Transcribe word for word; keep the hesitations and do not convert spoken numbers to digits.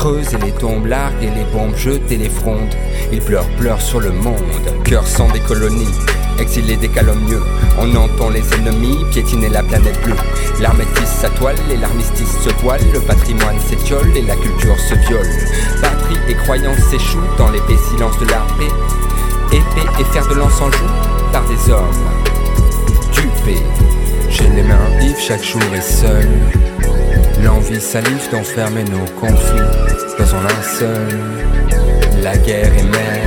creuses et les tombes largues et les bombes jetées les frondes. Ils pleurent, pleurent sur le monde, cœur sans des colonies, exilés des calomnieux. On entend les ennemis piétiner la planète bleue. L'armée tisse sa toile et l'armistice se voile. Le patrimoine s'étiole et la culture se viole. Patrie et croyance s'échouent dans l'épais silence de la paix. Épée et fer de lance en joue par des hommes dupés. J'ai les mains vives, chaque jour est seul. L'envie salive d'enfermer nos conflits dans un linceul. La guerre est mère,